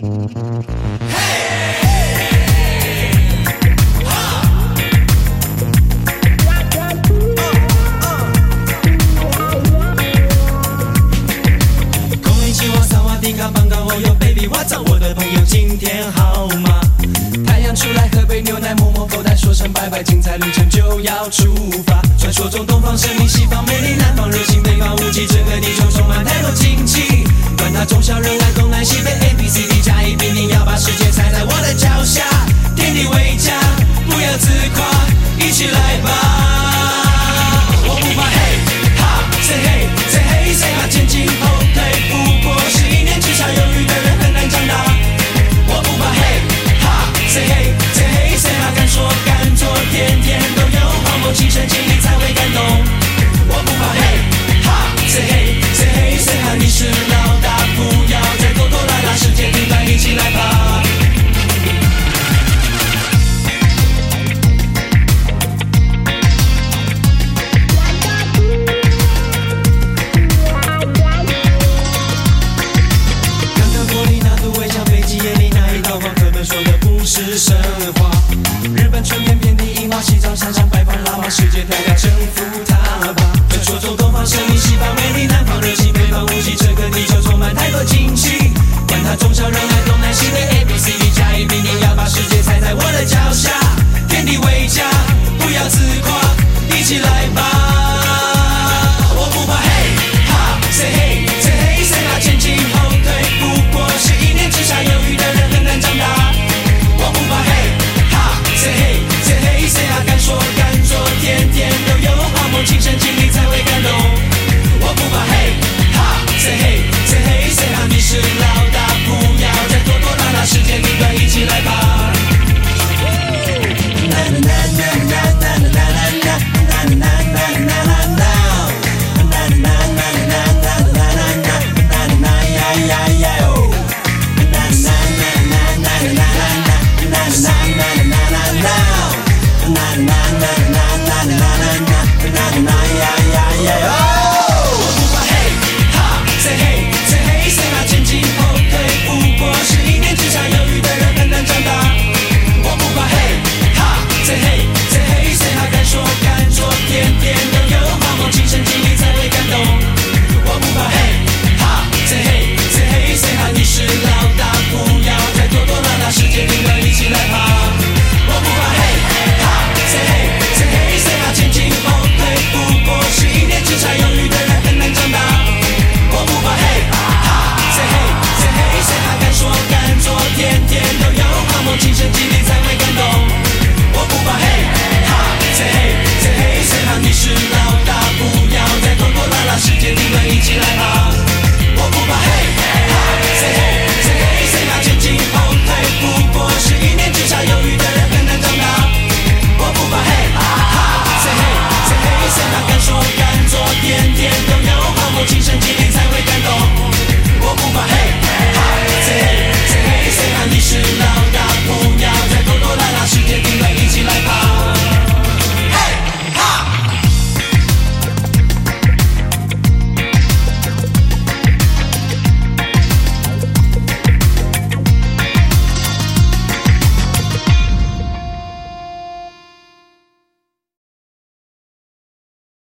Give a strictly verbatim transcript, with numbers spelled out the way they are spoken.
我的朋友今天好吗？太阳出来，喝杯牛奶，摸摸口袋，说声拜拜，精彩旅程就要出发。传说中东方神秘，西方美丽，南方热情，北方无奇，这个地球充满太多惊奇。管它中小人爱东南西北 A B C D 加一比零，要把世界踩在我的脚下，天地为家，不要自夸，一起来吧！我不怕嘿哈 say hey say hey say 哈，前进后退，不过是一念之差，犹豫的人很难长大。我不怕嘿哈 say hey say hey say 哈，敢说敢做，天天都有泡沫，亲身经历才会感动。我不怕嘿哈 say hey say hey say 哈，你是老大，不要再拖拖拉拉，世界顶端一起来吧！是神话，日本春天遍地樱花，西藏山上摆放喇嘛，世界太大，征服它吧！传说中东方神秘，西方美丽，南方热情，北方无奇，这个地球充满太多惊奇。管它中小人爱东南西北 A B C D 加一比零，要把世界踩在我的脚下，天地为家，不要自夸，一起来吧！我不怕嘿哈 say hey say hey say 哈，前进后退，不过是一念之差，犹豫的人很难长大。我不怕嘿哈 say hey say hey say 哈，敢说敢做，天天都有泡沫，亲身经历才会感动。我不怕嘿哈 say hey say hey say 哈，你是老大，不要再拖拖拉拉，世界顶端一起来吧！亲身经历才会感动。我不怕嘿哈 say hey say hey say 哈，你是老大，不要再拖拖拉拉，世界顶端一起来吧！我不怕嘿哈 say hey say hey say 哈，前进后退，不过是一念之差，犹豫的人很难长大。我不怕嘿哈 say hey say hey say 哈，敢说敢做，天天都有泡沫，亲身经历。